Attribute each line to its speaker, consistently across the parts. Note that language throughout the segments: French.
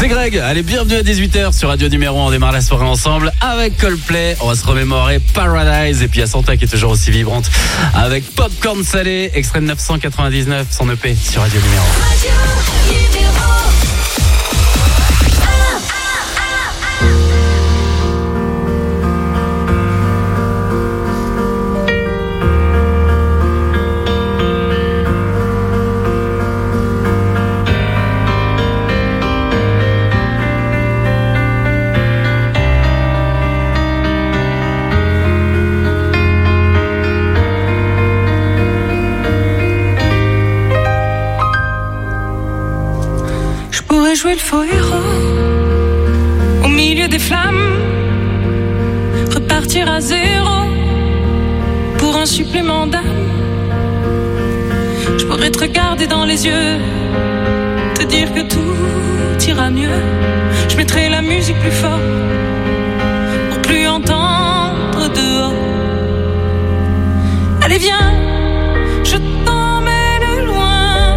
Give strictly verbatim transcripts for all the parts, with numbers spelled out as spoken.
Speaker 1: C'est Greg, allez, bienvenue à dix-huit heures sur Radio Numéro un. On démarre la soirée ensemble avec Coldplay. On va se remémorer Paradise. Et puis il y a Santa qui est toujours aussi vibrante avec Popcorn Salé, extrait de neuf cent quatre-vingt-dix-neuf, son E P sur Radio Numéro un. Radio Numéro un.
Speaker 2: Jouer le faux héros au milieu des flammes, repartir à zéro pour un supplément d'âme. Je pourrais te regarder dans les yeux, te dire que tout ira mieux. Je mettrai la musique plus fort pour plus entendre dehors. Allez viens, je t'emmène loin.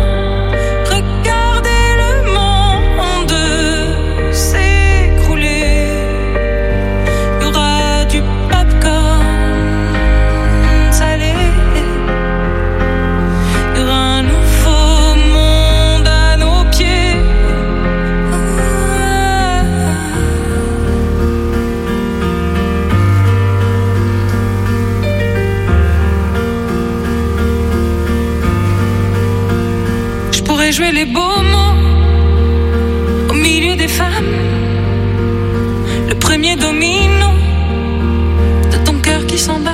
Speaker 2: Jouer les beaux mots au milieu des femmes, le premier domino de ton cœur qui s'emballe.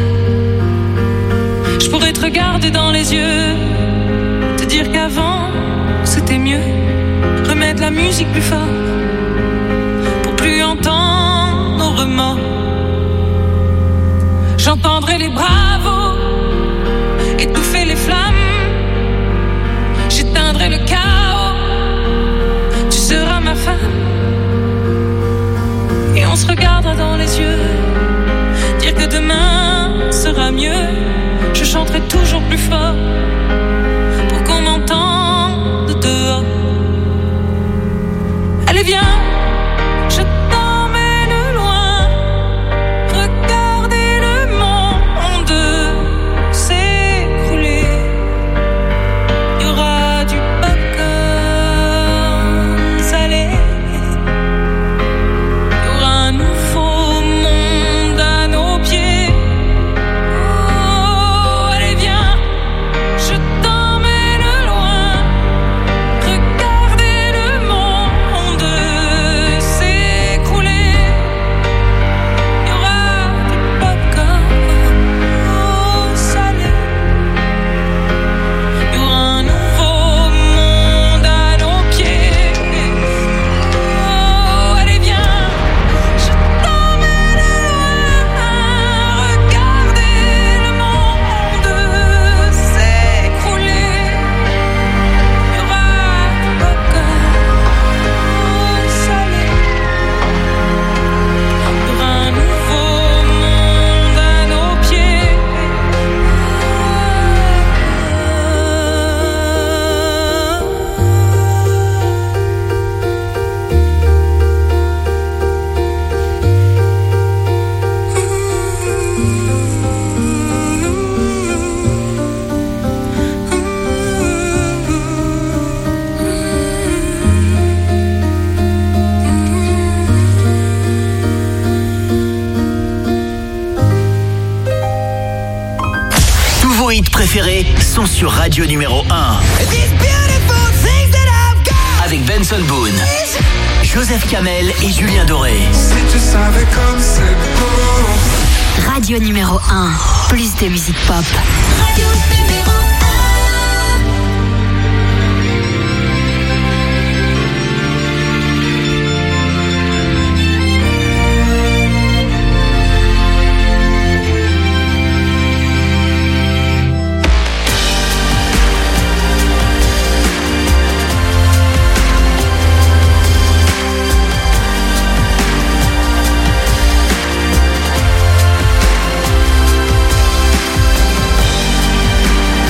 Speaker 2: Je pourrais te regarder dans les yeux, te dire qu'avant c'était mieux, remettre la musique plus fort pour plus entendre nos remords. J'entendrai les bravos étouffer les flammes. J'éteindrai le chaos, tu seras ma femme. Et on se regardera dans les yeux, dire que demain sera mieux. Je chanterai toujours plus fort pour qu'on m'entende dehors. Allez viens, je t'emmène loin. Regardez le monde s'écrouler. Il y aura du popcorn salé. Il y aura un nouveau monde à nos pieds. Oh, allez viens, je t'emmène loin. Regardez le monde s'écrouler. Il y aura du popcorn salé. Il y aura un nouveau monde à nos pieds. Oh, allez viens, je t'emmène loin. Regardez le monde s'écrouler. Il y aura du popcorn salé. Il y aura un nouveau monde à nos pieds.
Speaker 3: Tous vos hits préférés sont sur Radio Numéro un. Avec Benson Boone, Joseph Kamel et Julien Doré.
Speaker 4: Si tu savais comme c'est beau.
Speaker 5: Radio Numéro un, plus de musique pop.
Speaker 6: Radio Numéro un.
Speaker 2: Allez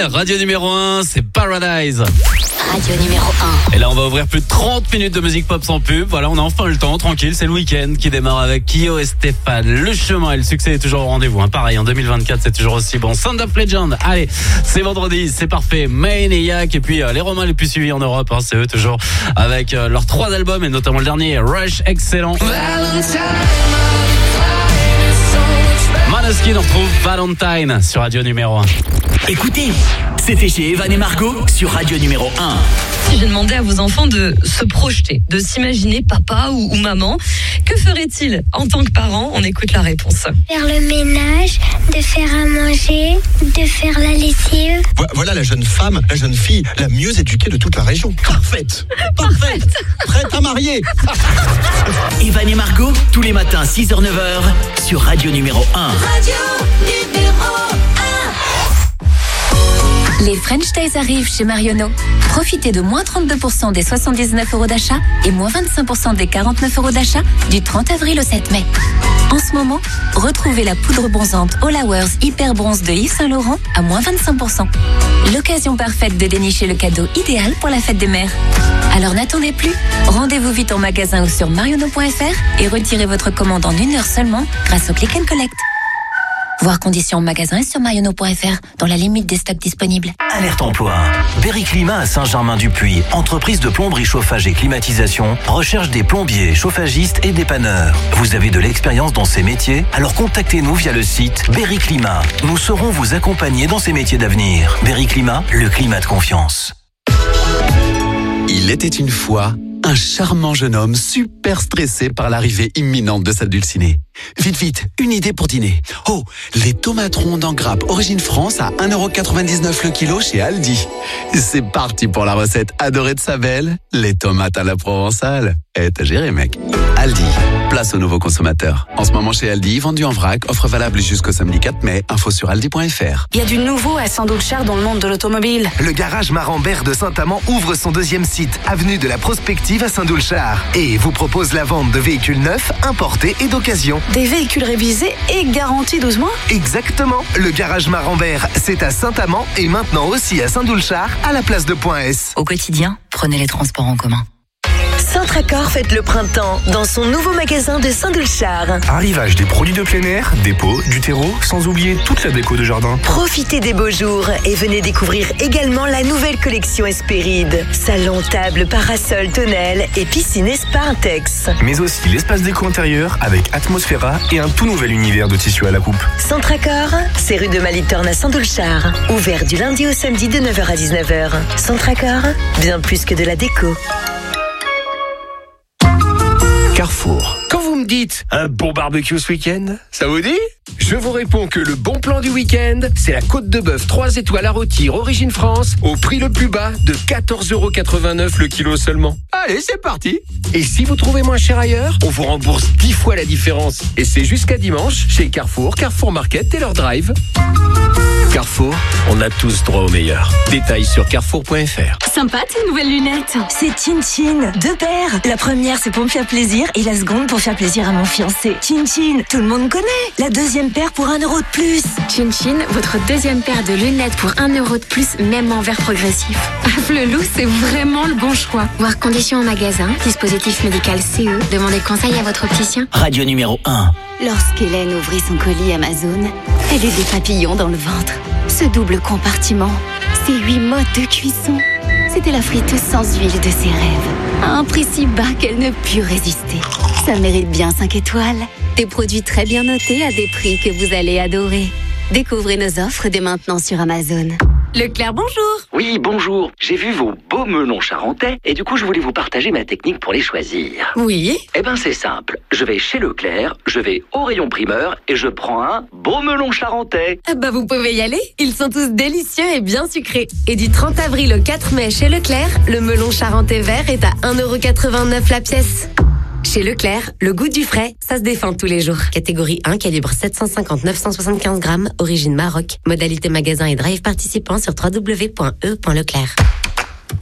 Speaker 1: radio numéro un, c'est Paradise.
Speaker 5: Radio numéro un.
Speaker 1: Et là, on va ouvrir plus de trente minutes de musique pop sans pub. Voilà, on a enfin le temps, tranquille, c'est le week-end qui démarre avec Kyo et Stéphane. Le chemin et le succès est toujours au rendez-vous. Hein. Pareil, en deux mille vingt-quatre, c'est toujours aussi bon. Sound of Legend, allez, c'est vendredi, c'est parfait. Main et Yak, et puis euh, les Romains les plus suivis en Europe, hein, c'est eux toujours, avec euh, leurs trois albums, et notamment le dernier, Rush, excellent. Maneskin, on retrouve Valentine sur radio numéro un.
Speaker 3: Écoutez, c'était chez Evan et Margot sur radio numéro un.
Speaker 7: Si j'ai demandé à vos enfants de se projeter, de s'imaginer papa ou, ou maman, que feraient-ils en tant que parents? On écoute la réponse.
Speaker 8: Faire le ménage, de faire à manger, de faire la lessive.
Speaker 9: Voilà la jeune femme, la jeune fille la mieux éduquée de toute la région. Parfaite, parfaite, prête à marier.
Speaker 3: Evan et Margot, tous les matins six heures neuf heures sur radio numéro un.
Speaker 6: Radio numéro un.
Speaker 5: Les French Days arrivent chez Marionneau. Profitez de moins trente-deux pour cent des soixante-dix-neuf euros d'achat et moins vingt-cinq pour cent des quarante-neuf euros d'achat du trente avril au sept mai. En ce moment, retrouvez la poudre bronzante All Hours Hyper Bronze de Yves Saint Laurent à moins vingt-cinq pour cent. L'occasion parfaite de dénicher le cadeau idéal pour la fête des mères. Alors n'attendez plus, rendez-vous vite en magasin ou sur marionneau point f r et retirez votre commande en une heure seulement grâce au Click and Collect. Voir conditions en magasin et sur marionneau point f r dans la limite des stocks disponibles.
Speaker 3: Alerte emploi. Berry Climat à Saint-Germain-du-Puy, entreprise de plomberie, chauffage et climatisation, recherche des plombiers, chauffagistes et dépanneurs. Vous avez de l'expérience dans ces métiers? Alors contactez-nous via le site Berry Climat. Nous saurons vous accompagner dans ces métiers d'avenir. Berry Climat, le climat de confiance.
Speaker 10: Il était une fois un charmant jeune homme super stressé par l'arrivée imminente de sa dulcinée. Vite, vite, une idée pour dîner. Oh, les tomates rondes en grappe Origine France à un euro quatre-vingt-dix-neuf le kilo chez Aldi. C'est parti pour la recette adorée de sa belle, les tomates à la provençale. Eh, t'as géré, mec. Aldi, place aux nouveaux consommateurs. En ce moment chez Aldi, vendu en vrac, offre valable jusqu'au samedi quatre mai. Info sur aldi point f r.
Speaker 11: Il y a du nouveau à Saint-Doulchard dans le monde de l'automobile.
Speaker 12: Le garage Marambert de Saint-Amand ouvre son deuxième site, avenue de la Prospective à Saint-Doulchard, et vous propose la vente de véhicules neufs, importés et d'occasion.
Speaker 11: Des véhicules révisés et garantis douze mois?
Speaker 12: Exactement. Le garage Marambert, c'est à Saint-Amand et maintenant aussi à Saint-Doulchard, à la place de Point S.
Speaker 13: Au quotidien, prenez les transports en commun.
Speaker 14: Centracor fête le printemps dans son nouveau magasin de Saint-Doulchard.
Speaker 15: Arrivage des produits de plein air, des pots, du terreau, sans oublier toute la déco de jardin.
Speaker 14: Profitez des beaux jours et venez découvrir également la nouvelle collection Espéride. Salon, table, parasol, tonnelle et piscine et spa Intex.
Speaker 15: Mais aussi l'espace déco intérieur avec Atmosphera et un tout nouvel univers de tissu à la coupe.
Speaker 14: Centracor, c'est rue de Malitorne à Saint-Doulchard. Ouvert du lundi au samedi de neuf heures à dix-neuf heures. Centracor, bien plus que de la déco.
Speaker 16: Carrefour. Quand vous me dites un bon barbecue ce week-end, ça vous dit? Je vous réponds que le bon plan du week-end, c'est la côte de bœuf trois étoiles à rôtir Origine France au prix le plus bas de quatorze euros quatre-vingt-neuf le kilo seulement. Allez, c'est parti. Et si vous trouvez moins cher ailleurs, on vous rembourse dix fois la différence. Et c'est jusqu'à dimanche chez Carrefour, Carrefour Market et leur drive. Carrefour, on a tous droit au meilleur. Détails sur carrefour point f r.
Speaker 17: Sympa tes nouvelles lunettes.
Speaker 18: C'est Chin Chin, deux paires. La première c'est pour me faire plaisir et la seconde pour faire plaisir à mon fiancé. Chin Chin, tout le monde connaît. La deuxième paire pour un euro de plus.
Speaker 17: Chin Chin, votre deuxième paire de lunettes pour un euro de plus, même en verre progressif. Ah, le loup, c'est vraiment le bon choix. Voir conditions en magasin, dispositif médical C E. Demandez conseil à votre opticien.
Speaker 3: Radio numéro un.
Speaker 5: Lorsqu'Hélène ouvrit son colis Amazon, elle eut des papillons dans le ventre. Ce double compartiment, ces huit modes de cuisson, c'était la friteuse sans huile de ses rêves. À un prix si bas qu'elle ne put résister. Ça mérite bien cinq étoiles. Des produits très bien notés à des prix que vous allez adorer. Découvrez nos offres dès maintenant sur Amazon.
Speaker 17: Leclerc, bonjour.
Speaker 19: Oui, bonjour. J'ai vu vos beaux melons charentais et du coup, je voulais vous partager ma technique pour les choisir.
Speaker 17: Oui.
Speaker 19: Eh ben, c'est simple. Je vais chez Leclerc, je vais au rayon primeur et je prends un beau melon charentais.
Speaker 17: Ah bah, vous pouvez y aller. Ils sont tous délicieux et bien sucrés. Et du trente avril au quatre mai chez Leclerc, le melon charentais vert est à un euro quatre-vingt-neuf la pièce. Chez Leclerc, le goût du frais, ça se défend tous les jours. Catégorie un, calibre sept cent cinquante neuf cent soixante-quinze grammes, origine Maroc. Modalité magasin et drive participant sur w w w point e point leclerc.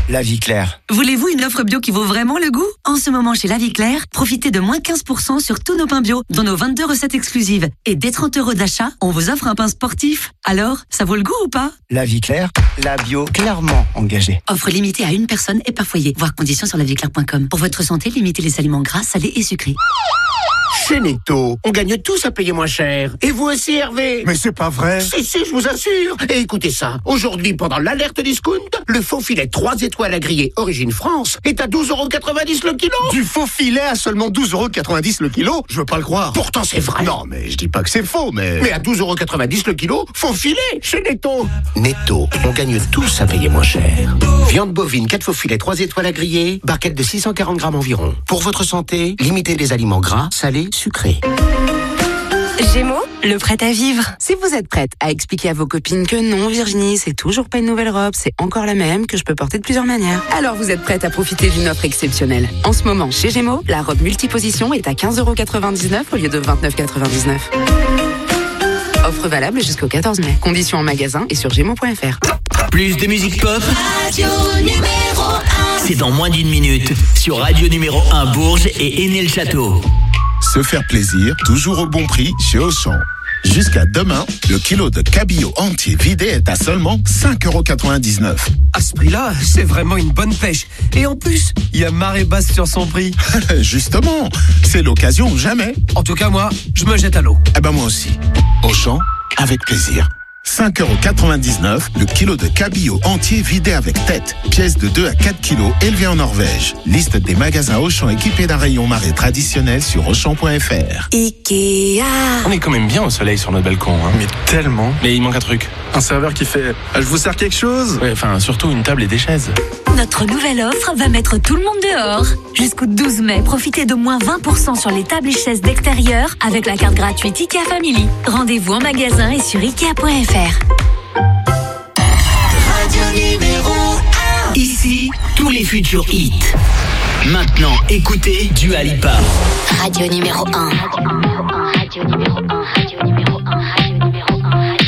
Speaker 20: La Vie Claire.
Speaker 21: Voulez-vous une offre bio qui vaut vraiment le goût? En ce moment, chez La Vie Claire, profitez de moins quinze pour cent sur tous nos pains bio, dont nos vingt-deux recettes exclusives. Et dès trente euros d'achat, on vous offre un pain sportif. Alors, ça vaut le goût ou pas?
Speaker 20: La Vie Claire, la bio clairement engagée.
Speaker 21: Offre limitée à une personne et par foyer. Voir conditions sur la vie claire point com. Pour votre santé, limitez les aliments gras, salés et sucrés.
Speaker 22: Chez Netto, on gagne tous à payer moins cher. Et vous aussi, Hervé?
Speaker 9: Mais c'est pas vrai.
Speaker 22: Si, si, je vous assure. Et écoutez ça. Aujourd'hui, pendant l'alerte discount, le faux filet trois étoiles à griller Origine France est à douze euros quatre-vingt-dix le kilo.
Speaker 9: Du faux filet à seulement douze euros quatre-vingt-dix le kilo? Je veux pas le croire.
Speaker 22: Pourtant, c'est vrai.
Speaker 9: Non, mais je dis pas que c'est faux, mais...
Speaker 22: Mais à douze euros quatre-vingt-dix le kilo, faux filet chez Netto. Netto, on gagne tous à payer moins cher. Viande bovine, quatre faux filets, trois étoiles à griller, barquette de six cent quarante grammes environ. Pour votre santé, limitez les aliments gras, salés, sucrés.
Speaker 23: Gémeaux, le prêt à vivre. Si vous êtes prête à expliquer à vos copines que non, Virginie, c'est toujours pas une nouvelle robe, c'est encore la même, que je peux porter de plusieurs manières, alors vous êtes prête à profiter d'une offre exceptionnelle. En ce moment, chez Gémeaux, la robe multiposition est à quinze euros quatre-vingt-dix-neuf au lieu de vingt-neuf euros quatre-vingt-dix-neuf. Offre valable jusqu'au quatorze mai. Conditions en magasin et sur gémeaux point f r.
Speaker 3: Plus de musique pop,
Speaker 6: Radio numéro un.
Speaker 3: c'est dans moins d'une minute sur Radio numéro un Bourges et Aîné-le-Château.
Speaker 24: Se faire plaisir, toujours au bon prix chez Auchan. Jusqu'à demain, le kilo de cabillaud entier vidé est à seulement cinq euros quatre-vingt-dix-neuf.
Speaker 25: À ce prix-là, c'est vraiment une bonne pêche. Et en plus, il y a marée basse sur son prix.
Speaker 24: Justement, c'est l'occasion ou jamais.
Speaker 25: En tout cas, moi, je me jette à l'eau.
Speaker 24: Eh ben moi aussi. Auchan, avec plaisir. cinq euros quatre-vingt-dix-neuf le kilo de cabillaud entier vidé avec tête. Pièce de deux à quatre kilos élevée en Norvège. Liste des magasins Auchan équipés d'un rayon marée traditionnel sur auchan point f r.
Speaker 11: Ikea.
Speaker 15: On est quand même bien au soleil sur notre balcon, hein. Mais tellement. Mais il manque un truc. Un serveur qui fait ah, « Je vous sers quelque chose ?» Ouais, enfin, surtout une table et des chaises.
Speaker 18: Notre nouvelle offre va mettre tout le monde dehors. Jusqu'au douze mai, profitez de moins vingt pour cent sur les tables et chaises d'extérieur avec la carte gratuite Ikea Family. Rendez-vous en magasin et sur ikea point f r.
Speaker 6: Radio numéro un.
Speaker 3: Ici, tous les futurs hits. Maintenant, écoutez Dua Lipa.
Speaker 5: Radio numéro un. Radio numéro un. Radio numéro un. Radio numéro un.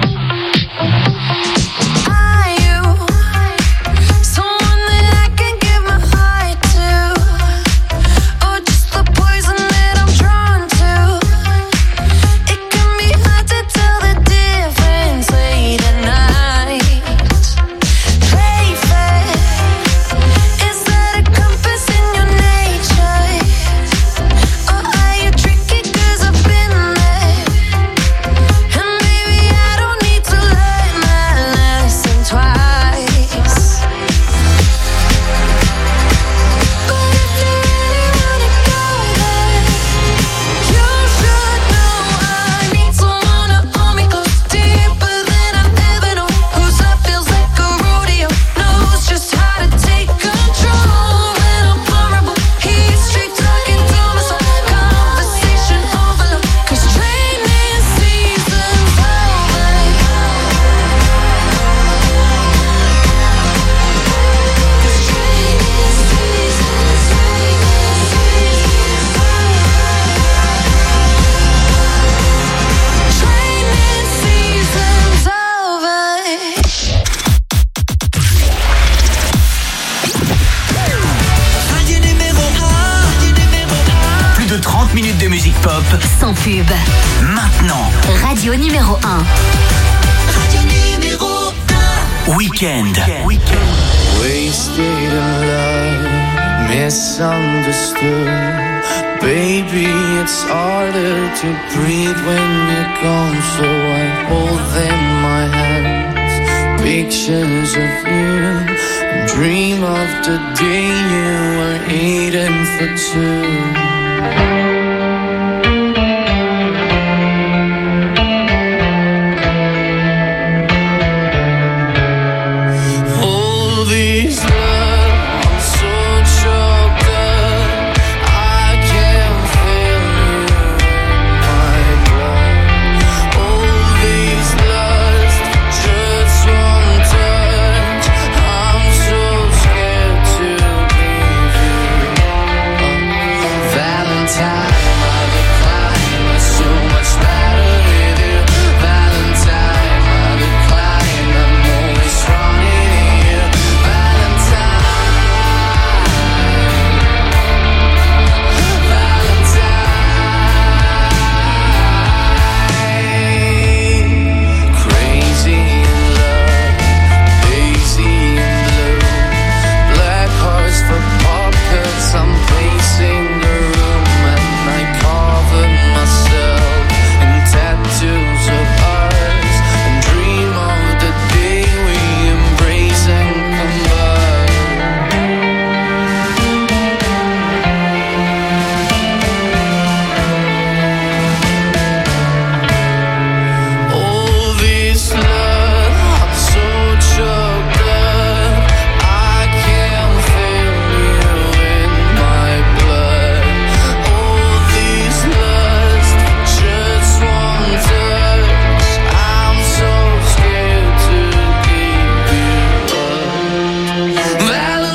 Speaker 5: Sans pub.
Speaker 3: Maintenant.
Speaker 5: Radio numéro un.
Speaker 6: Radio numéro un.
Speaker 3: Weekend.
Speaker 26: Wasted in love, misunderstood. Baby, it's harder to breathe when you're gone. So I hold in my hands pictures of you. And dream of the day you were eating for two.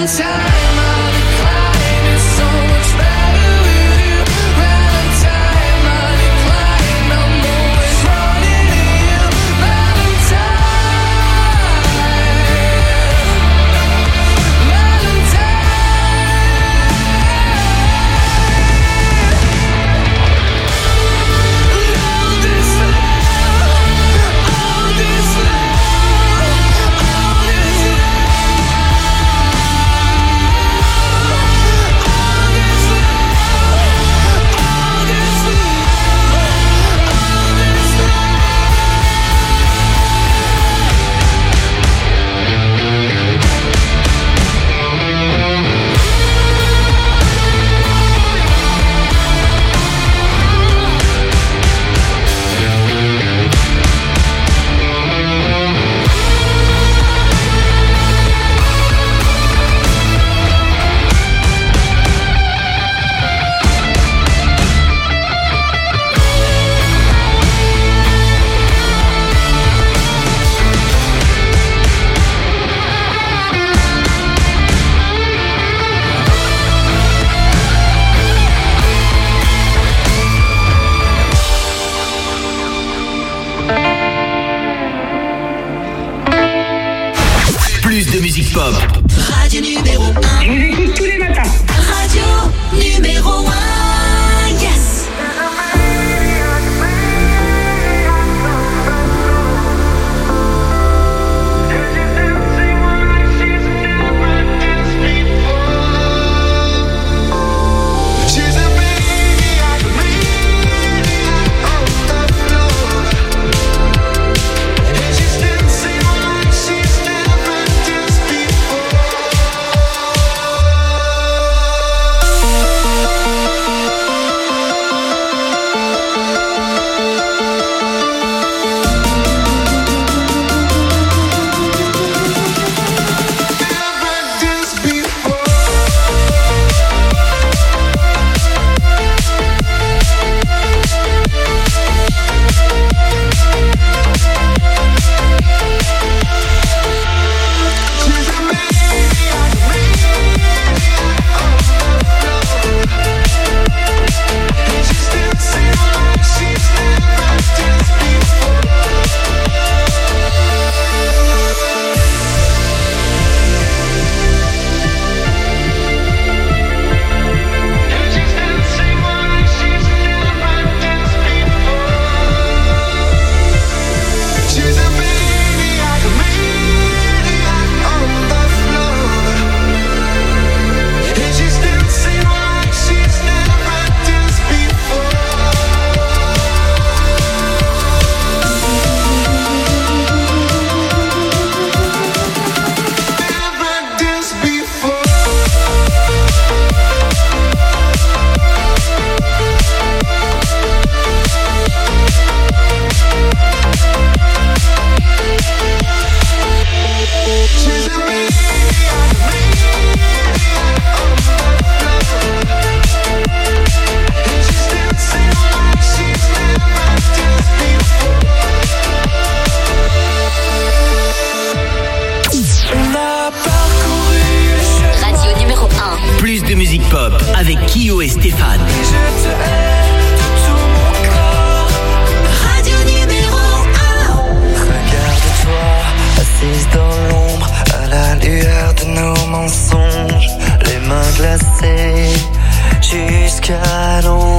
Speaker 26: Valentine, I decline. It's so much better with you. Valentine, I decline. I'm always running to you. Valentine, Valentine. All this love, all this love, all this
Speaker 3: Plus de musique pop.
Speaker 6: Radio numéro un.
Speaker 1: Je vous écoute tous les matins.
Speaker 6: Radio numéro un. Yes.
Speaker 3: Plus de musique pop avec Kyo et Stéphane.
Speaker 6: Radio numéro un.
Speaker 26: Regarde-toi, assise dans l'ombre, à la lueur de nos mensonges, les mains glacées jusqu'à l'ombre.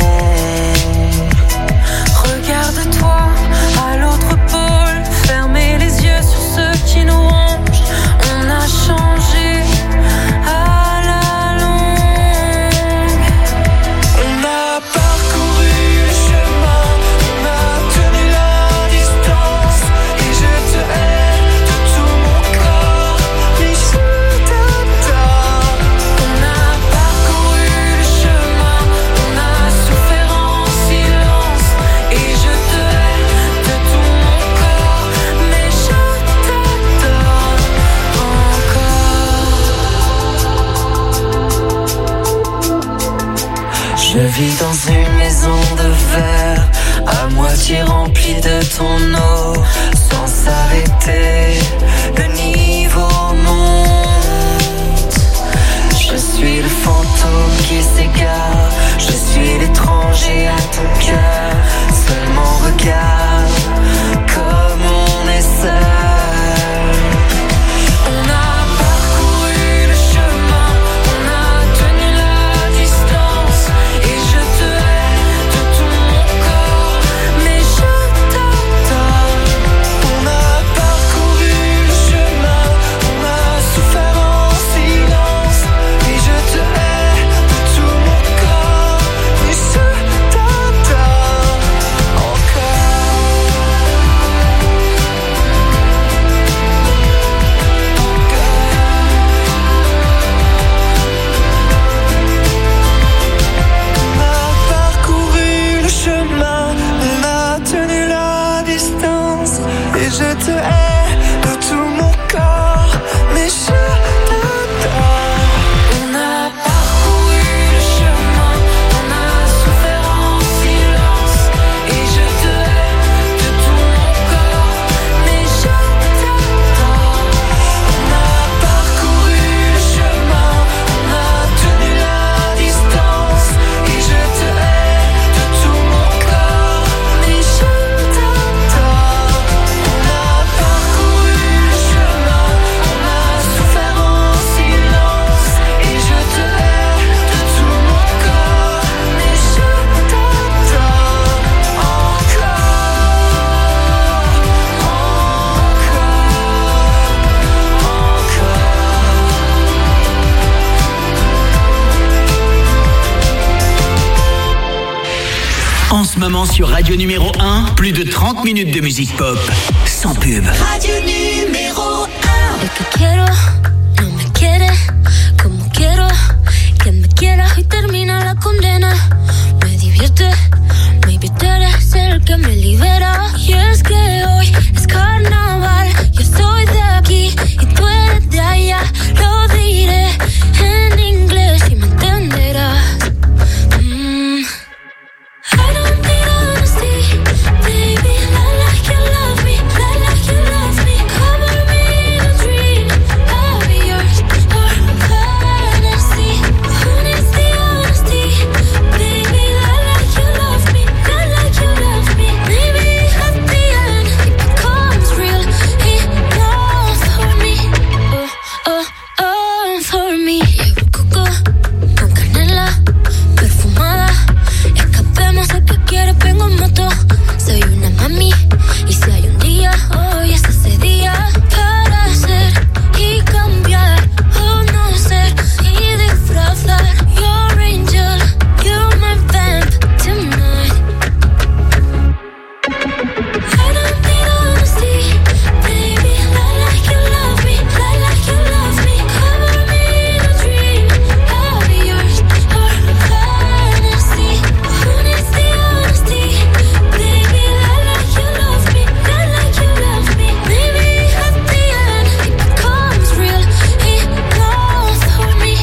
Speaker 2: Regarde-toi, à l'autre pôle, fermez les yeux sur ceux qui nous rongent. On a changé à la longue.
Speaker 26: On a parcouru le chemin, on a tenu la distance, et je te hais de tout mon corps, mais je t'adore.
Speaker 2: On a parcouru le chemin, on a souffert en silence, et je te hais de tout mon corps, mais je t'adore encore.
Speaker 26: Je vis dans une maison de verre, à moitié remplie de ton eau, sans s'arrêter, le niveau monte.
Speaker 1: ce moment sur Radio Numéro un, plus de trente minutes de musique pop, sans pub.
Speaker 6: Radio Numéro un.
Speaker 2: El que quiero no me quiere como quiero que me quiera y termina la condena. Me divierte, maybe tú eres el que me libera. Y es que hoy es carnaval, yo soy de aquí y tú eres de allá. Lo diré en inglés y me entenderás. Mm. I don't need honesty, baby. I like you love me, I like you love me. Cover me in a dream, I'll be yours for fantasy. Who needs the honesty, baby? I like you love me, I like you love me. Maybe at the end it becomes real enough for me. Oh, oh, oh, for me. Llevo coco con canela perfumada. Escapemos al que quiere, vengo en moto. Soy una mami y si hay un día, hoy es ese día para ser y cambiar o no ser y disfrazar. Your angel, you're my vamp tonight. I don't need honesty, baby. I like you love me, I like you love me. Cover me in a dream, I'll be yours for fantasy. Who needs the honesty, baby? I like you love me, I like you love me. Maybe at the end it becomes real enough for me.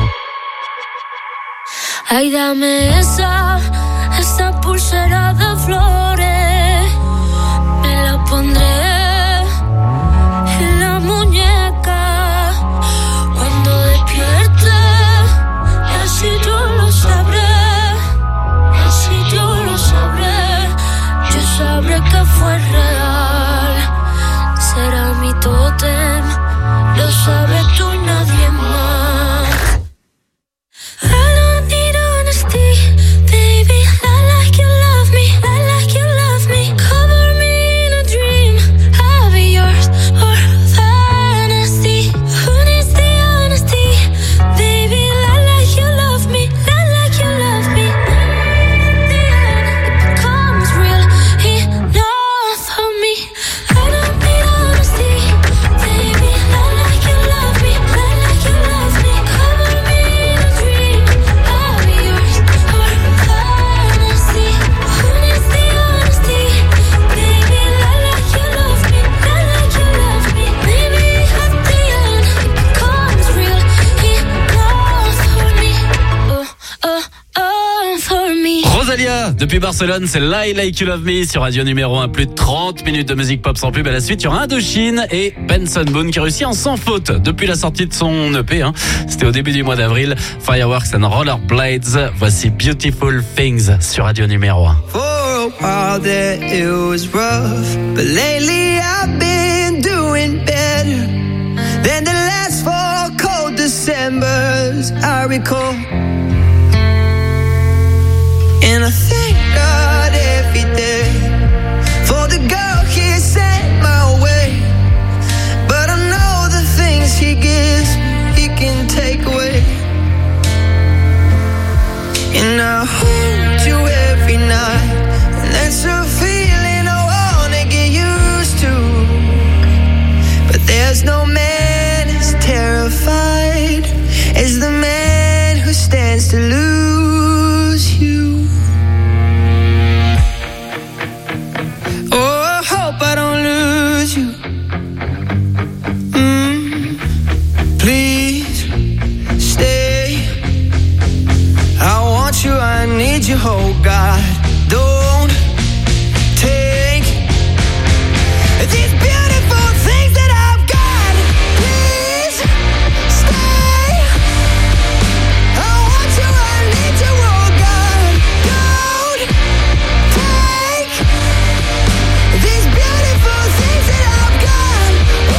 Speaker 2: Ay, dame esa, esa pulsera de flores. Me la pondré en la muñeca cuando despierte. Y así yo lo sabré, así yo lo sabré. Yo sabré que fue real. Será mi tótem, lo sabes tú y nadie más. I don't need honesty, baby. I like you love me, I like you love me. Cover me in a dream, I'll be yours for fantasy. Who needs the honesty, baby? I like you love me, I like you love me. At the end it becomes real enough for me. I don't need honesty, baby. I like you love me, I like you love me. Cover me in a dream, I'll be yours for fantasy. Who needs the honesty, baby? I like you love me, I like you love me. Maybe at the end it becomes real enough for me. Oh, oh, oh, for me.
Speaker 4: Rosalia, depuis Barcelone, c'est Lie Like You Love Me sur Radio Numéro un, plus de trente minutes de musique pop sans pub. À la suite, il y aura Indochine et Benson Boone qui réussit en sans faute depuis la sortie de son E P. Hein. C'était au début du mois d'avril. Fireworks and Rollerblades. Voici Beautiful Things sur Radio Numéro un.
Speaker 7: For a while there it was rough, but lately I've been doing better than the last four cold Decembers I recall. And I thank God every day for the girl He sent my way. But I know the things He gives, He can take away. And I hold you every night, and that's a feeling I wanna get used to. But there's no man as terrified as the man who stands to lose you. Oh, I hope I don't lose you. Mm, please stay. I want you, I need you, oh God. Don't take these beautiful things that I've got. Please stay. I want you, I need you, oh God. Don't take these beautiful things that I've got.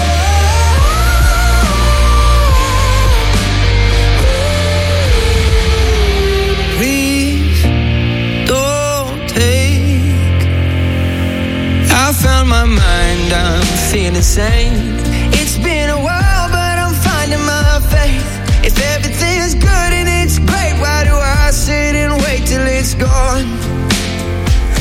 Speaker 7: Please don't take. I found my mind, I'm feeling sane. It's been a while, but I'm finding my faith. If everything's good and it's great, why do I sit and wait till it's gone?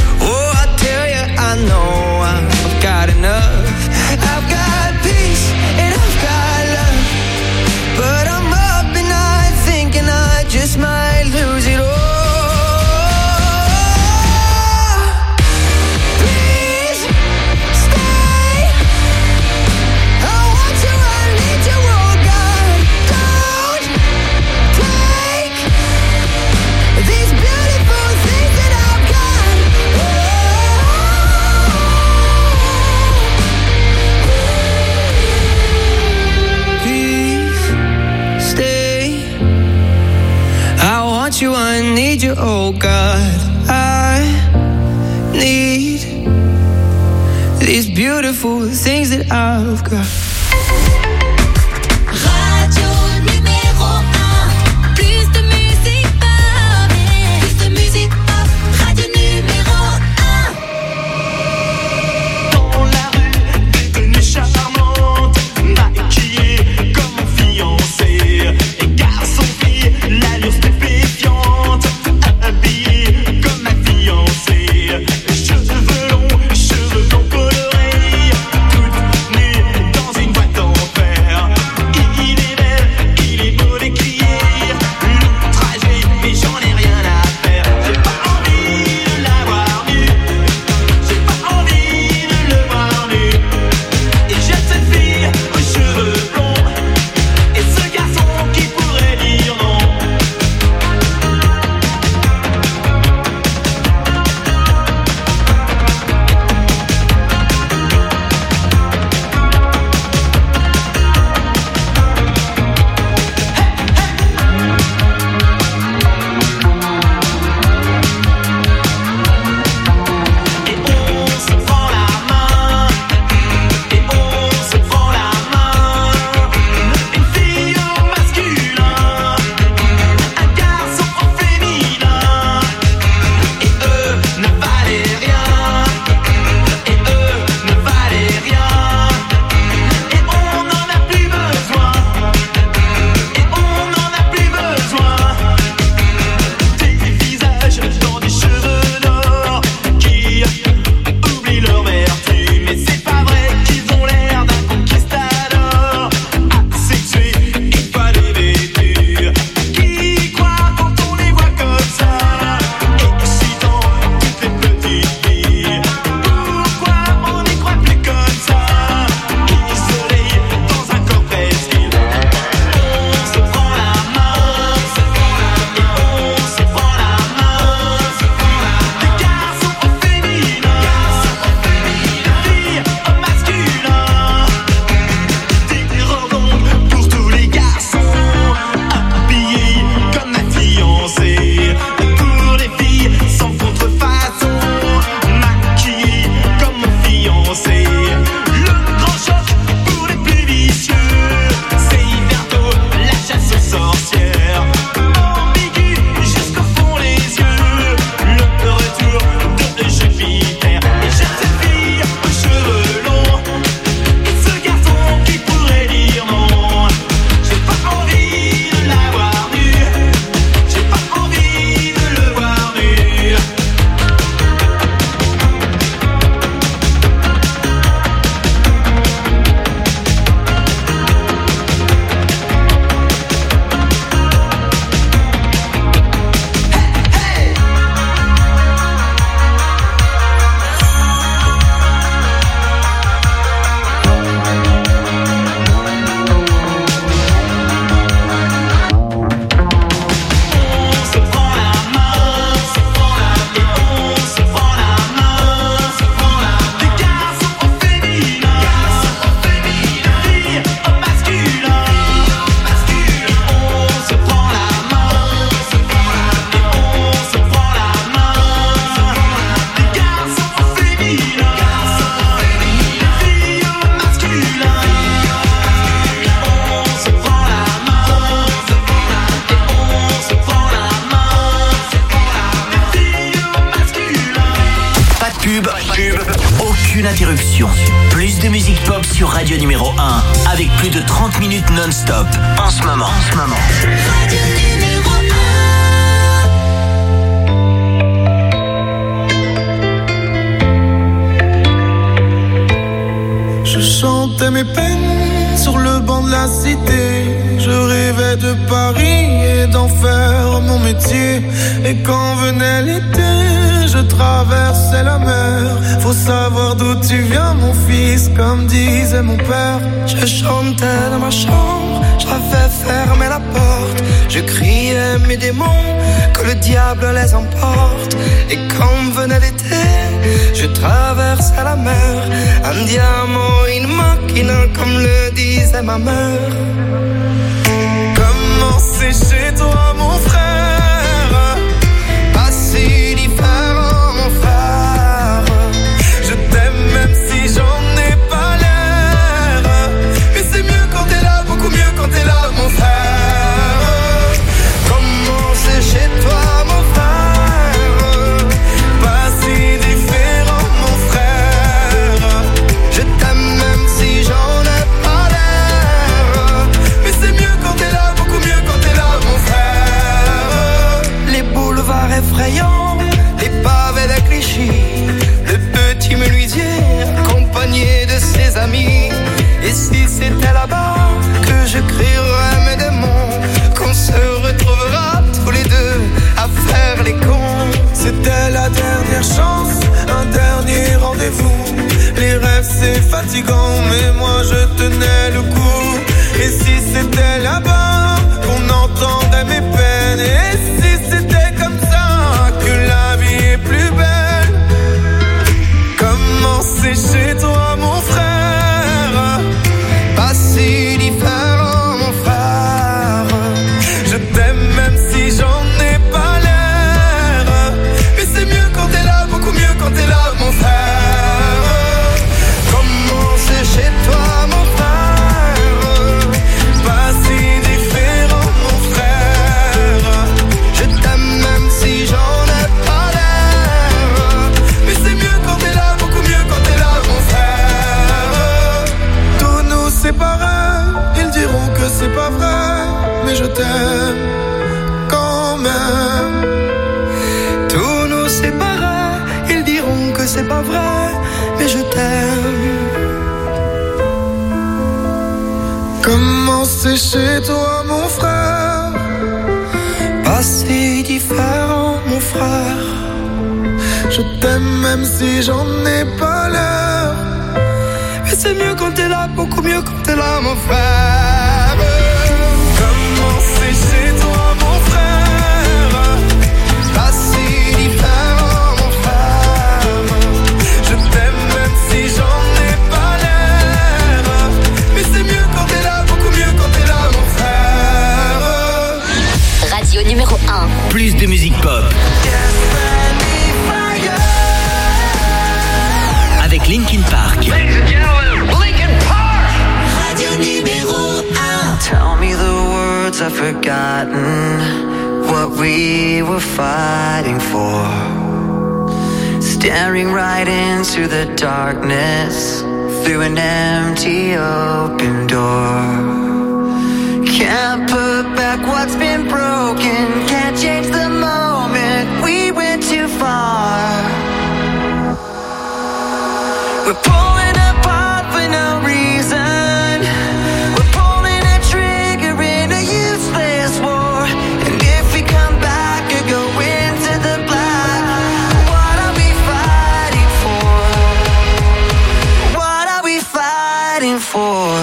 Speaker 7: you, I need you, oh God. I need these beautiful things that I've got.
Speaker 6: Radio numéro un. Plus de musique pop. Plus de musique pop. Radio numéro un.
Speaker 26: Dans la rue, devenue charmante, maquillée comme mon fiancé. Et garçon, fille, l'allure stupéfiante, habillée comme ma fiancée. Cheveux longs, cheveux blonds colorés, toute nue dans une boîte en fer. Il est belle, il est beau d'écrire, l'outragé, mais j'en ai rien à faire. J'ai pas envie de la voir nue, j'ai pas envie de le voir nu. Et j'ai cette fille aux cheveux blonds, et ce garçon qui pourrait dire non. Et on se prend la main, et on se prend la main. Une fille au masculin, un garçon au féminin. Et eux ne valaient rien, et eux ne valaient rien. Et on n'en a plus besoin, et on n'en a plus besoin. Des visages dans des cheveux d'or qui oublient leur vertu. Mais c'est pas vrai qu'ils ont l'air d'un conquistador, asexué et pas dévêtu. Qui croit quand on les voit comme ça, excitant toutes les petites filles? Pourquoi on n'y croit plus comme ça, isolé dans un corps presqu'île? On se prend la main, et on se prend la main. Des garçons au féminin, des filles au masculin. Des robes longues pour tous les garçons, habillés comme ma fiancée. Pour les filles sans contrefaçon, maquillées comme mon fiancé. Le grand choc pour les plus vicieux, c'est bientôt la chasse aux sorcières. Ambigu jusqu'au fond les yeux, le retour de Jupiter. Et j'ai cette fille aux cheveux longs, et ce garçon qui pourrait dire non. J'ai pas envie de la voir nue, j'ai pas envie de le voir nu. On se prend la main, et on se prend la main. Des garçons au féminin, des filles au masculin. On se prend la main, et on se prend la main. Des garçons au féminin, des filles au masculin. On se prend la main, et on se prend la main. Des filles au masculin.
Speaker 1: Pas de pub, aucune interruption. Plus de musique pop sur Radio numéro un, avec plus de trente minutes non-stop. En ce moment, en ce moment.
Speaker 6: Radio numéro un.
Speaker 26: Je chantais mes peines sur le banc de la cité. Je rêvais de Paris et d'en faire mon métier. Et quand venait l'été, je traversais la mer. Faut savoir d'où tu viens, mon fils, comme disait mon père. Je chantais dans ma chambre, j'avais fermé la porte. Je criais mes démons, que le diable les emporte. Et quand venait l'été, je traversais la mer. Un diamant, une machina, comme le disait ma mère. Comment c'est chez toi, mon frère?
Speaker 7: t'aime quand même. Tous nous séparer, ils diront que c'est pas vrai, mais je t'aime. Comment c'est chez toi mon frère? Pas si différent mon frère. Je t'aime même si j'en ai pas l'air. Mais c'est mieux quand t'es là, beaucoup mieux quand t'es là mon frère. Comment c'est chez toi mon frère? Pas si différent mon frère. Je t'aime même si j'en ai pas l'air. Mais c'est mieux quand t'es là, beaucoup mieux quand t'es là mon frère.
Speaker 1: Radio numéro un. Plus de musique pop. Avec Linkin Park.
Speaker 2: Linkin Park. Radio numéro un. Tell me the words I've forgotten, what we were fighting for. Staring right into the darkness through an empty open door. Can't put back what's been broken, can't change the moment we went too far. We're pulling apart for no reason. We're pulling a trigger in a useless war. And if we come back or go into the black, what are we fighting for? What are we fighting for?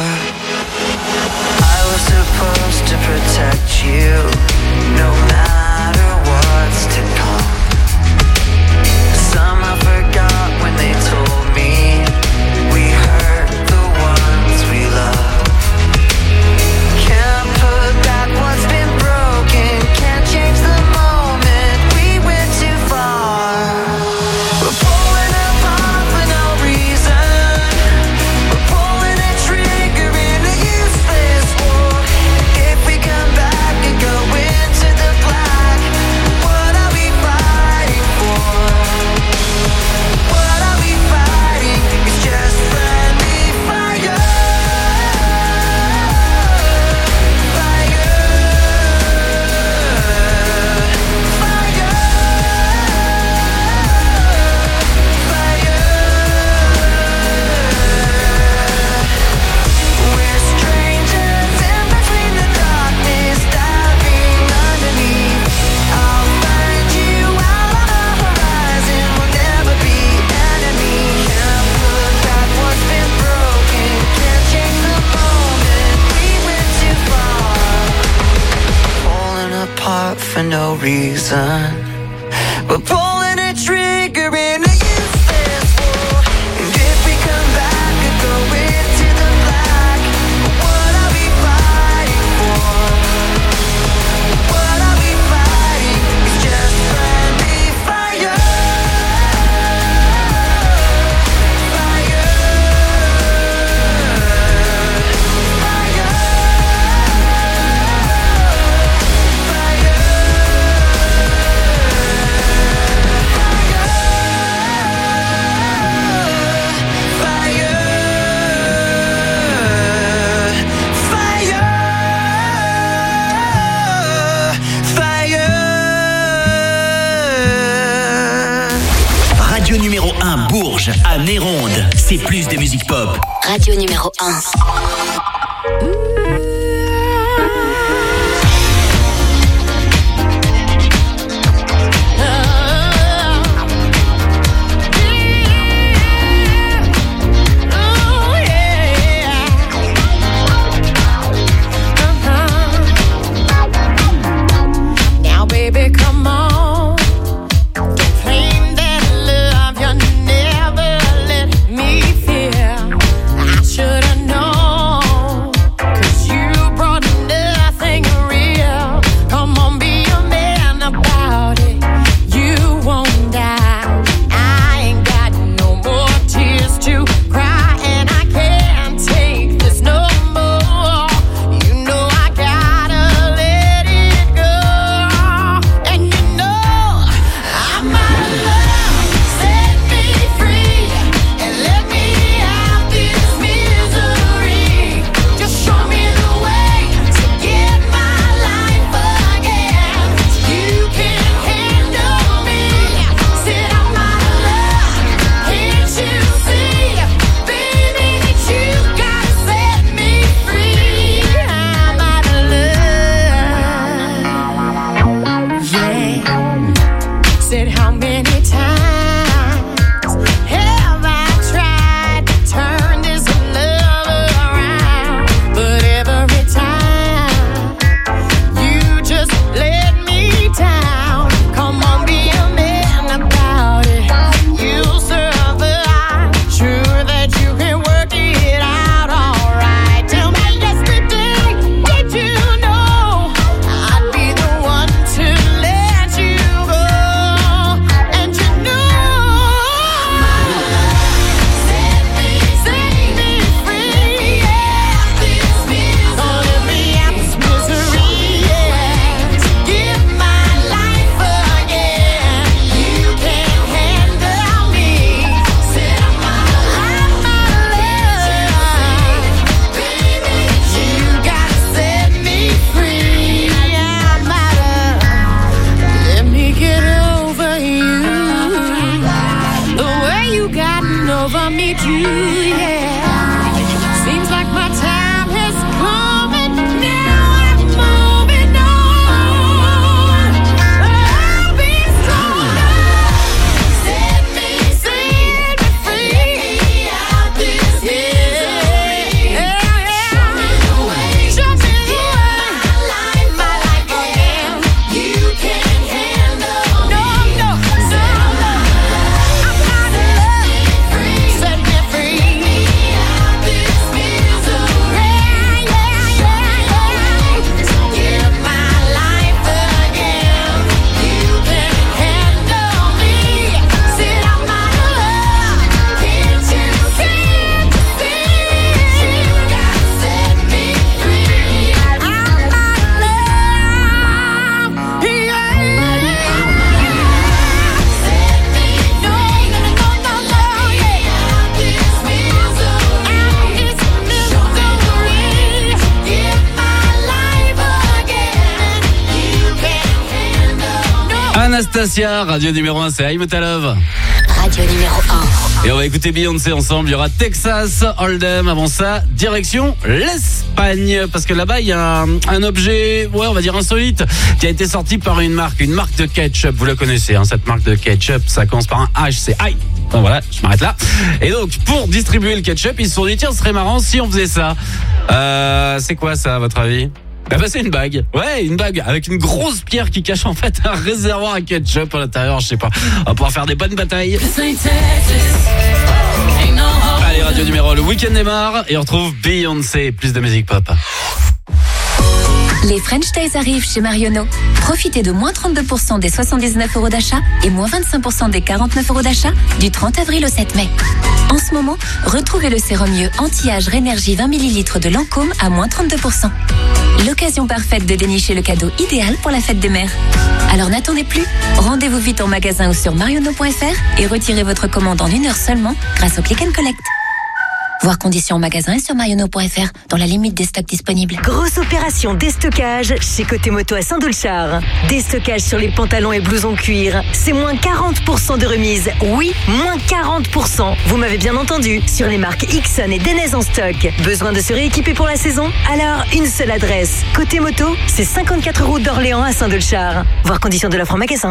Speaker 2: I was supposed to protect you, no matter what's to come. Somehow forgot when they told me we hurt the ones we love. Can't put back what's been broken, can't change the moment we went too far. We're pulling apart for no reason. We're pulling a trigger in a useless war. If we come back and go into the black, what are we fighting for? What are we fighting? It's just friendly fire. Fire. Fire. Fire. We're strangers in between the darkness, diving underneath. I'll find you out on the horizon. We'll never be enemies. Can't put back what's been broken, can't change the moment we went too far. Falling apart for no reason. We're pulling a trigger in a useless war. And if we come back and go into the black, what are we fighting for? What are we fighting? It's just friendly fire. Fire.
Speaker 1: Radio numéro un Bourges, à Néronde. C'est plus de musique pop.
Speaker 5: Radio numéro un.
Speaker 2: Now, baby, come on. Don't claim that love you never let me feel. I should have known.
Speaker 4: Anastasia, radio numéro un, c'est I'm Ta Love.
Speaker 5: Radio numéro un.
Speaker 4: Et on va écouter Beyoncé ensemble. Il y aura Texas Hold'em. Avant ça, direction l'Espagne. Parce que là-bas, il y a un, un objet, ouais, on va dire insolite, qui a été sorti par une marque, une marque de ketchup. Vous la connaissez, hein, cette marque de ketchup. Ça commence par un H, c'est aïe. Bon, voilà, je m'arrête là. Et donc, pour distribuer le ketchup, ils se sont dit, tiens, ce serait marrant si on faisait ça. Euh, c'est quoi ça, à votre avis? Bah, bah c'est une bague. Ouais, une bague avec une grosse pierre qui cache en fait un réservoir à ketchup à l'intérieur, je sais pas. On va pouvoir faire des bonnes batailles. Allez, radio numéro, le week-end démarre et on retrouve Beyoncé, plus de musique pop.
Speaker 5: Les French Days arrivent chez Marionneau. Profitez de moins trente-deux pour cent des soixante-dix-neuf euros d'achat et moins vingt-cinq pour cent des quarante-neuf euros d'achat du trente avril au sept mai. En ce moment, retrouvez le sérum mieux anti-âge Rénergie vingt millilitres de Lancôme à moins trente-deux pour cent. L'occasion parfaite de dénicher le cadeau idéal pour la fête des mères. Alors n'attendez plus, rendez-vous vite en magasin ou sur marionneau point f r et retirez votre commande en une heure seulement grâce au Click and Collect. Voir conditions en magasin et sur marionneau point f r dans la limite des stocks disponibles.
Speaker 8: Grosse opération déstockage chez Côté Moto à Saint-Doulchard. Déstockage sur les pantalons et blousons cuir. C'est moins quarante pour cent de remise. Oui, moins quarante pour cent. Vous m'avez bien entendu. Sur les marques Ixon et Denez en stock. Besoin de se rééquiper pour la saison? Alors, une seule adresse. Côté Moto, c'est cinquante-quatre route d'Orléans à Saint-Doulchard. Voir conditions de l'offre en magasin.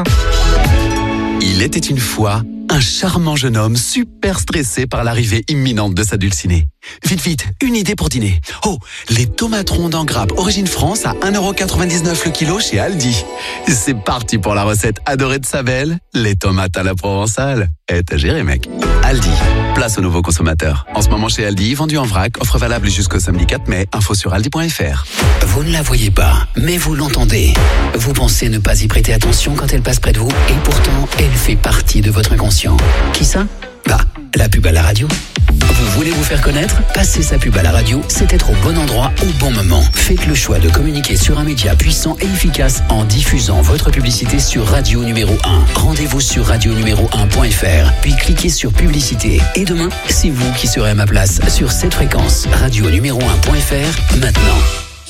Speaker 10: Il était une fois un charmant jeune homme super stressé par l'arrivée imminente de sa dulcinée. Vite, vite, une idée pour dîner. Oh, les tomates rondes en grappe origine France à un euro quatre-vingt-dix-neuf le kilo chez Aldi. C'est parti pour la recette adorée de sa belle, les tomates à la provençale. Eh, t'as géré, mec. Aldi, place aux nouveaux consommateurs. En ce moment chez Aldi, vendu en vrac, offre valable jusqu'au samedi quatre mai. Info sur aldi point f r.
Speaker 12: Vous ne la voyez pas, mais vous l'entendez. Vous pensez ne pas y prêter attention quand elle passe près de vous, et pourtant, elle fait partie de votre inconscient. Qui ça? Bah, la pub à la radio. Vous voulez vous faire connaître? Passez sa pub à la radio, c'est être au bon endroit au bon moment. Faites le choix de communiquer sur un média puissant et efficace en diffusant votre publicité sur Radio Numéro un. Rendez-vous sur radio numéro un point f r, puis cliquez sur Publicité. Et demain, c'est vous qui serez à ma place sur cette fréquence. Radio Numéro un point f r, maintenant.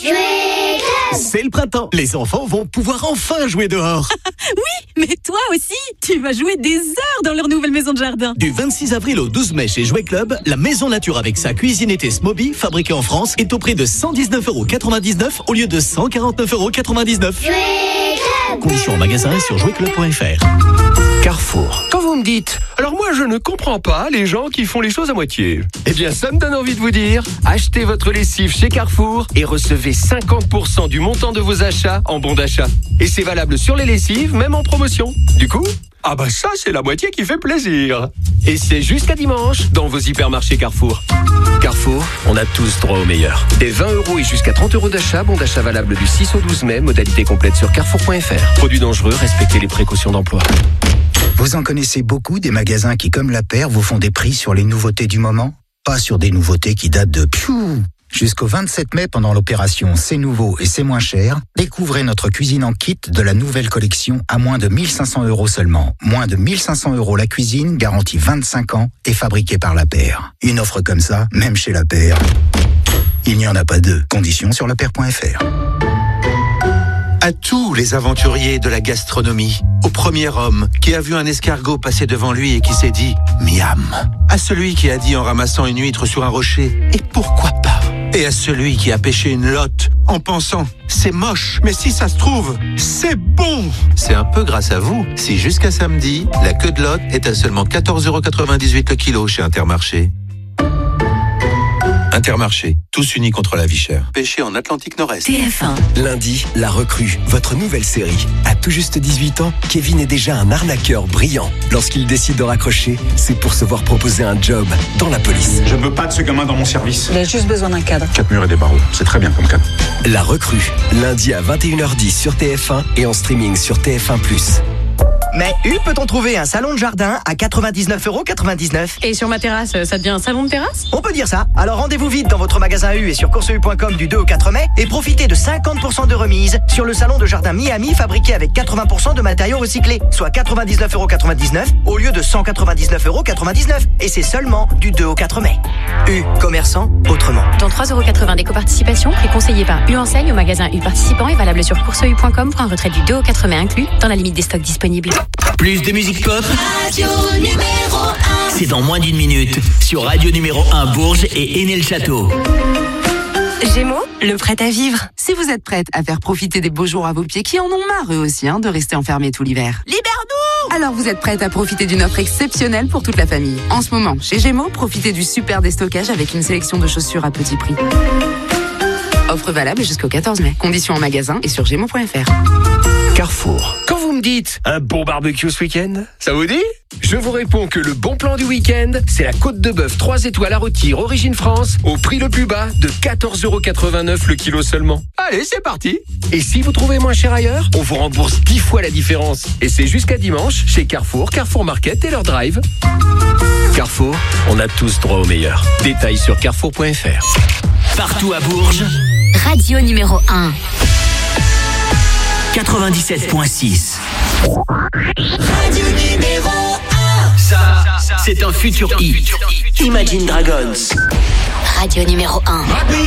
Speaker 13: C'est le printemps. Les enfants vont pouvoir enfin jouer dehors.
Speaker 14: Oui, mais toi aussi, tu vas jouer des heures dans leur nouvelle maison de jardin.
Speaker 13: Du vingt-six avril au douze mai chez Jouet Club, la maison nature avec sa cuisine été Smoby, fabriquée en France, est au prix de cent dix-neuf euros quatre-vingt-dix-neuf au lieu de cent quarante-neuf euros quatre-vingt-dix-neuf. Conditions en magasin et sur jouet club point f r.
Speaker 25: Carrefour. Quand vous me dites, alors moi je ne comprends pas les gens qui font les choses à moitié. Eh bien ça me donne envie de vous dire, achetez votre lessive chez Carrefour et recevez cinquante pour cent du montant de vos achats en bon d'achat. Et c'est valable sur les lessives, même en promotion. Du coup, ah bah ça c'est la moitié qui fait plaisir. Et c'est jusqu'à dimanche dans vos hypermarchés Carrefour. Carrefour, on a tous droit au meilleur. Des vingt euros et jusqu'à trente euros d'achat, bon d'achat valable du six au douze mai, modalité complète sur carrefour point f r. Produits dangereux, respectez les précautions d'emploi.
Speaker 16: Vous en connaissez beaucoup des magasins qui, comme La Paire, vous font des prix sur les nouveautés du moment? Pas sur des nouveautés qui datent de piou. Jusqu'au vingt-sept mai, pendant l'opération C'est nouveau et c'est moins cher, découvrez notre cuisine en kit de la nouvelle collection à moins de mille cinq cents euros seulement. Moins de mille cinq cents euros la cuisine, garantie vingt-cinq ans et fabriquée par La Paire. Une offre comme ça, même chez La Paire, il n'y en a pas deux. Conditions sur la paire point f r.
Speaker 27: À tous les aventuriers de la gastronomie, au premier homme qui a vu un escargot passer devant lui et qui s'est dit « miam », à celui qui a dit en ramassant une huître sur un rocher « et pourquoi pas ?» et à celui qui a pêché une lotte en pensant « c'est moche, mais si ça se trouve, c'est bon !» C'est un peu grâce à vous si jusqu'à samedi, la queue de lotte est à seulement quatorze euros quatre-vingt-dix-huit le kilo chez Intermarché. Intermarché, tous unis contre la vie chère. Pêché en Atlantique Nord-Est.
Speaker 8: T F un.
Speaker 28: Lundi, La Recrue, votre nouvelle série. À tout juste dix-huit ans, Kevin est déjà un arnaqueur brillant. Lorsqu'il décide de raccrocher, c'est pour se voir proposer un job dans la police.
Speaker 29: Je ne veux pas de ce gamin dans mon service.
Speaker 11: Il a juste besoin d'un cadre.
Speaker 29: Quatre murs et des barreaux, c'est très bien comme cadre.
Speaker 28: La Recrue, lundi à vingt et une heures dix sur T F un et en streaming sur T F un plus.
Speaker 9: Mais U peut-on trouver un salon de jardin à quatre-vingt-dix-neuf euros quatre-vingt-dix-neuf.
Speaker 14: Et sur ma terrasse, ça devient un salon de terrasse?
Speaker 9: On peut dire ça. Alors rendez-vous vite dans votre magasin U et sur courseu point com du deux au quatre mai et profitez de cinquante pour cent de remise sur le salon de jardin Miami fabriqué avec quatre-vingts pour cent de matériaux recyclés, soit quatre-vingt-dix-neuf euros quatre-vingt-dix-neuf au lieu de cent quatre-vingt-dix-neuf euros quatre-vingt-dix-neuf. Et c'est seulement du deux au quatre mai. U, commerçant autrement.
Speaker 15: Dans trois euros quatre-vingts d'éco-participation, prix conseillé par U Enseigne au magasin U participant et valable sur courseu point com pour un retrait du deux au quatre mai inclus, dans la limite des stocks disponibles.
Speaker 1: Plus de musique pop,
Speaker 6: Radio numéro un.
Speaker 1: c'est dans moins d'une minute sur Radio numéro un Bourges et Aîné-le-Château.
Speaker 17: Gémeaux, le prêt à vivre. Si vous êtes prête à faire profiter des beaux jours à vos pieds qui en ont marre eux aussi hein, de rester enfermés tout l'hiver.
Speaker 6: Libère-nous!
Speaker 17: Alors vous êtes prête à profiter d'une offre exceptionnelle pour toute la famille. En ce moment, chez Gémeaux, profitez du super déstockage avec une sélection de chaussures à petit prix. Offre valable jusqu'au quatorze mai. Conditions en magasin et sur gémeaux point f r.
Speaker 25: Carrefour. Quand vous me dites un bon barbecue ce week-end, ça vous dit? Je vous réponds que le bon plan du week-end, c'est la côte de bœuf trois étoiles à rôtir Origine France au prix le plus bas de quatorze euros quatre-vingt-neuf le kilo seulement. Allez, c'est parti. Et si vous trouvez moins cher ailleurs, on vous rembourse dix fois la différence. Et c'est jusqu'à dimanche chez Carrefour, Carrefour Market et leur drive. Carrefour, on a tous droit au meilleur. Détails sur carrefour point f r.
Speaker 1: Partout à Bourges,
Speaker 18: Radio numéro un.
Speaker 1: quatre-vingt-dix-sept point six. Radio numéro un. Ça, c'est un futur hit. Imagine Dragons.
Speaker 18: Radio numéro un.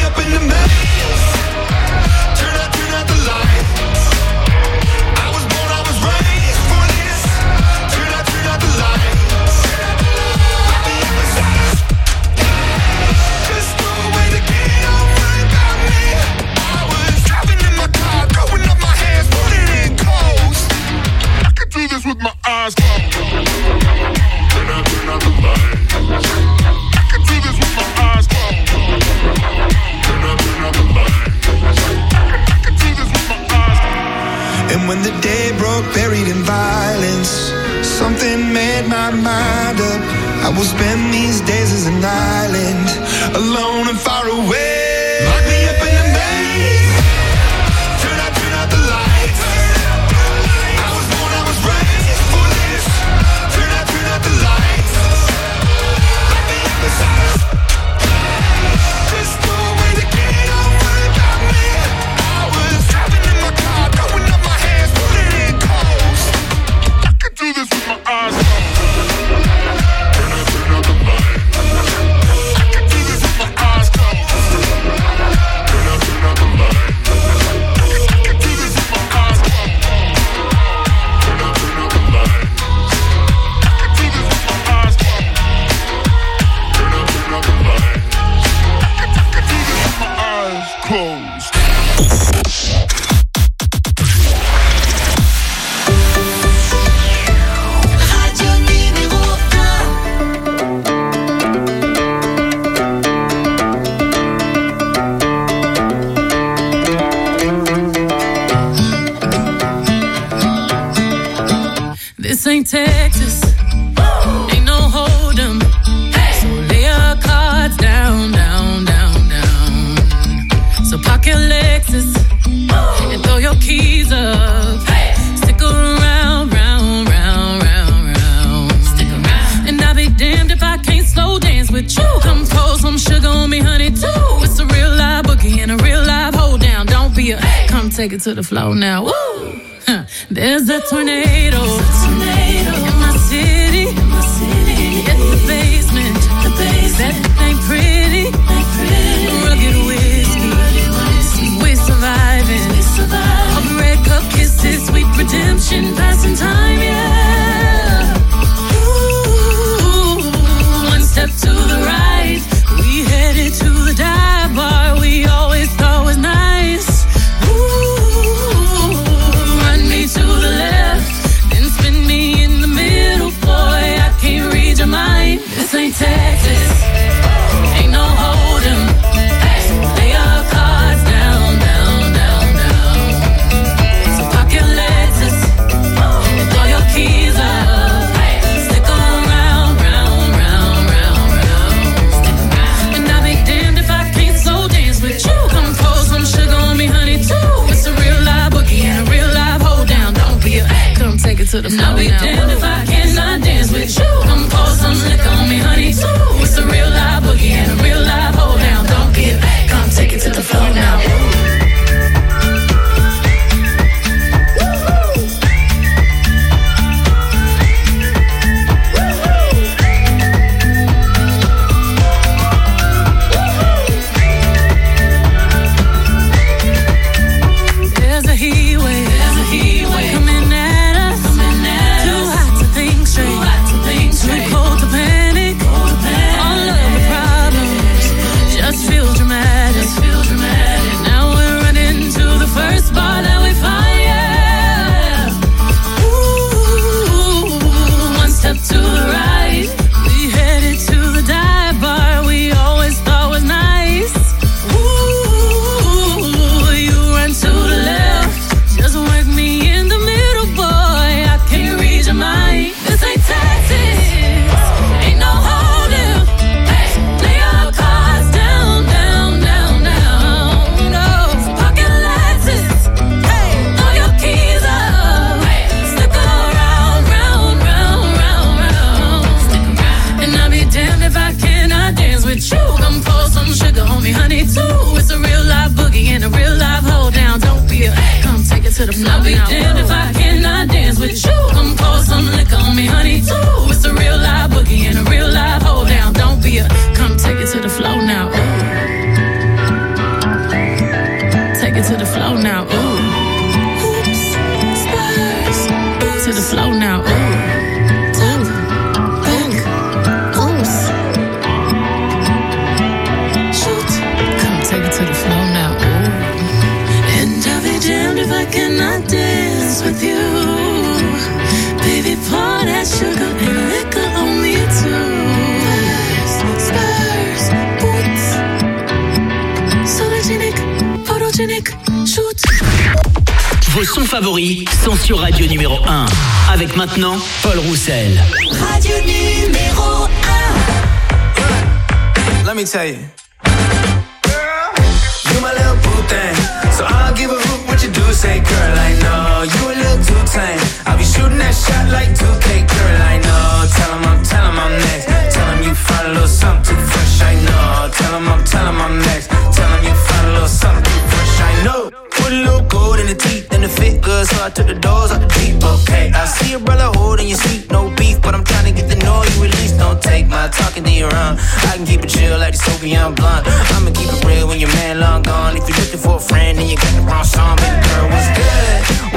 Speaker 2: With my eyes closed. Turn out, turn out the light. I can do this with my eyes closed. Turn out, turn out the light. I can do this with my eyes closed.
Speaker 19: And when the day broke, buried in violence, something made my mind up. I will spend these days as an island, alone and far away. Lock me up in a maze. Turn out, turn out the lights.
Speaker 2: This ain't Texas, ain't no hold 'em. So lay your cards down, down, down, down. So park your Lexus and throw your keys up. Stick around, round, round, round, round. Stick around. And I'll be damned if I can't slow dance with you. Come pour some sugar on me, honey, too. It's a real live boogie and a real live hold down. Don't be a, come take it to the floor now. Woo! Huh. There's a tornado, tornado in my city, in my city. In the basement, the basement. That ain't pretty, ain't pretty. Rugged whiskey, whiskey. We're surviving, we're surviving. All the red cup kisses, sweet redemption, passing time, yeah. Ooh, one step to the right, we headed to the dive bar we always thought was nice. To the left, then spin me in the middle, boy, I can't read your mind. This ain't Texas, to the floor. I'll be damned if I cannot dance with you. Come pour some liquor on me, honey, too. It's a real live boogie and a real live hold down. Don't get back, come take it to the floor now. I'll be damned if I cannot dance with you. Come pour some liquor on me, honey, too. It's a real live boogie and a real live hold down. Don't be a, come take it to the floor now. Ooh. Take it to the floor now. Ooh. Oops, spurs. To the floor now. Ooh. Ooh. Oops. Shoot. Come take it to the floor now. Ooh. And I'll be damned if I cannot dance with you. Baby, pour that sugar and liquor on me too. Spurs, boots, sologenic, photogenic, shoot.
Speaker 1: Vos sons favoris sont sur Radio Numéro un. Avec maintenant Paul Roussel.
Speaker 6: Radio Numéro un.
Speaker 3: Let me tell you, girl, you my little boo thing. So I'll give a hoot what you do, say, girl, I know you a little too tame. I'll be shooting that shot like two K, girl, I know. Tell him I'm, tell him I'm next. Tell him you find a little something too fresh, I know. Tell him I'm, tell him I'm next. Tell him you find a little something too fresh, I know. Put a little gold in the teeth and the fit good, so I took the doors out the deep, okay. I see a brother holding your seat, no beef, but I'm trying to get the know you at least. Don't take my talking to your own. I can keep it chill like the Soviet blunt. I'ma keep it real when your man long gone. If you're looking for a friend, then you got the wrong song, baby.